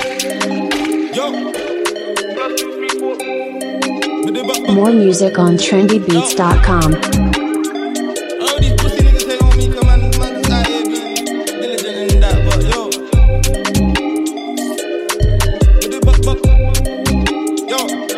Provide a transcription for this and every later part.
More music on trendybeats.com. All these pussy niggas say on me, come on, man, I ain't been diligent in that, but yo. Yo.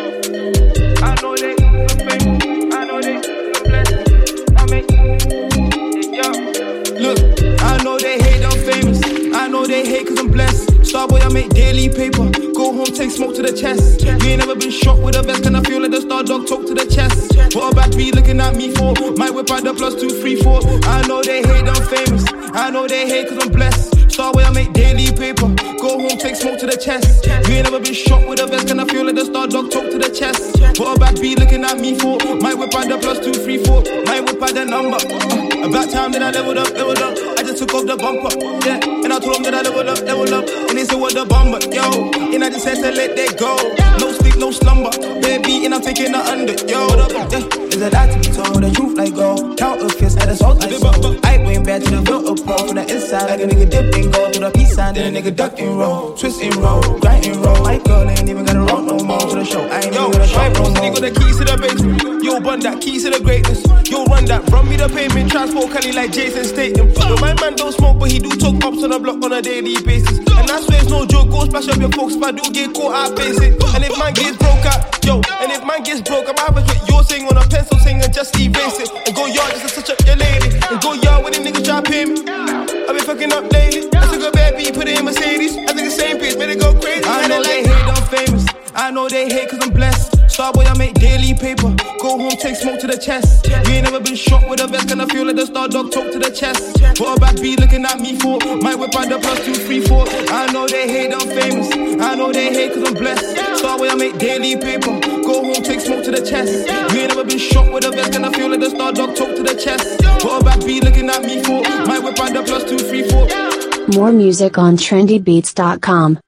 I know they famous, I know they blessed. I mean, yo. Look, I know they hate, I'm famous. I know they hate cause I'm blessed. Starboy, I make daily paper. Go home, take smoke to the chest. You ain't never been shot with a vest, and I feel like the star dog talk to the chest. What a bad be looking at me for? Might whip out the +234. I know they hate, I'm famous. I know they hate cause I'm blessed. Starboy, I make daily paper. Go home, take smoke to the chest. You ain't never been shot with a vest, and I feel like the star dog talk to the chest. What a bad be looking at me for? Might whip out the +234. Might whip out the number. About time that I leveled up. I just took off the bumper, yeah. And I told them that I leveled up. And they said what the bumper, yo. And I just said to let that go. No sleep, no slumber. Baby, and I'm taking the under, yo. Yeah. Is a lot to be told, the truth like gold. Counterfeits and assault like so. I went back to the filter pro from the inside. Like a nigga dip and go to the peace sign. Then a nigga duck and roll, twist and roll, grind and roll. My girl ain't even gotta roll no more to the show. I ain't even gonna show no more. Got the keys to the basement. Yo, bun that, keys to the greatness. Yo, run that, run me the payment. Transport Cali like Jason Statham. Yo, my man don't smoke, but he do talk ups on the block on a daily basis. And I swear it's no joke, go splash up your folks if I do get caught, I face it. And if man gets broke out, yo, and if man gets broke, I'm having what you're saying on a pencil, saying and just erase it. And go yard just to touch up your lady. And go yard when the niggas try to pay me. I've been fucking up lately. I took a bad beat, put it in Mercedes. I think the same pace, better go crazy. I know they hate, I'm famous. I know they hate cause I'm blessed. Starboy, I make daily paper. Go home, take smoke to the chest. You ain't never been shot with a vest, and I feel like the star dog talk to the chest. What a bad be looking at me for? Might whip out the +234. I know they hate, I'm famous. I know they hate cause I'm blessed. Starboy, I make daily paper. Go home, take smoke to the chest. You ain't never been shot with a vest, and I feel like the star dog talk to the chest. What a bad be looking at me for? Might whip out the +234. More music on trendybeats.com.